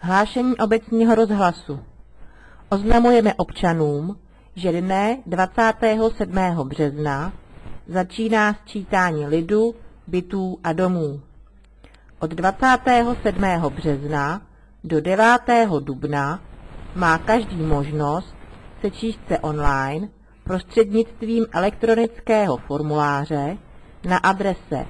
Hlášení obecního rozhlasu. Oznamujeme občanům, že dne 27. března začíná sčítání lidu, bytů a domů. Od 27. března do 9. dubna má každý možnost sečíst se online prostřednictvím elektronického formuláře na adrese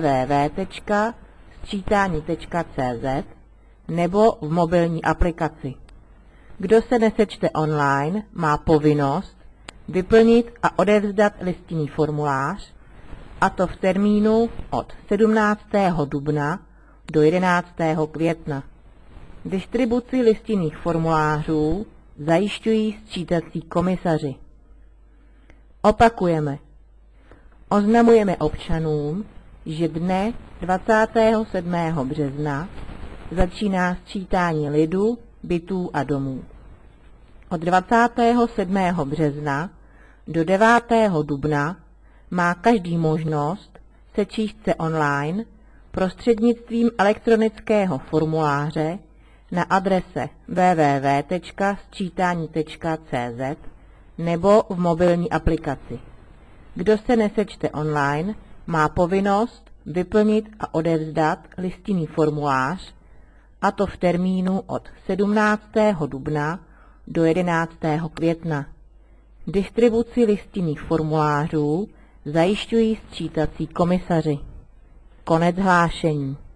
www.sčítání.cz nebo v mobilní aplikaci. Kdo se nesečte online, má povinnost vyplnit a odevzdat listinný formulář, a to v termínu od 17. dubna do 11. května. Distribuci listinných formulářů zajišťují sčítací komisaři. Opakujeme. Oznamujeme občanům, že dne 27. března začíná sčítání lidu, bytů a domů. Od 27. března do 9. dubna má každý možnost sečíst se online prostřednictvím elektronického formuláře na adrese www.sčítání.cz nebo v mobilní aplikaci. Kdo se nesečte online, má povinnost vyplnit a odevzdat listinný formulář, a to v termínu od 17. dubna do 11. května. Distribuci listinných formulářů zajišťují sčítací komisaři. Konec hlášení.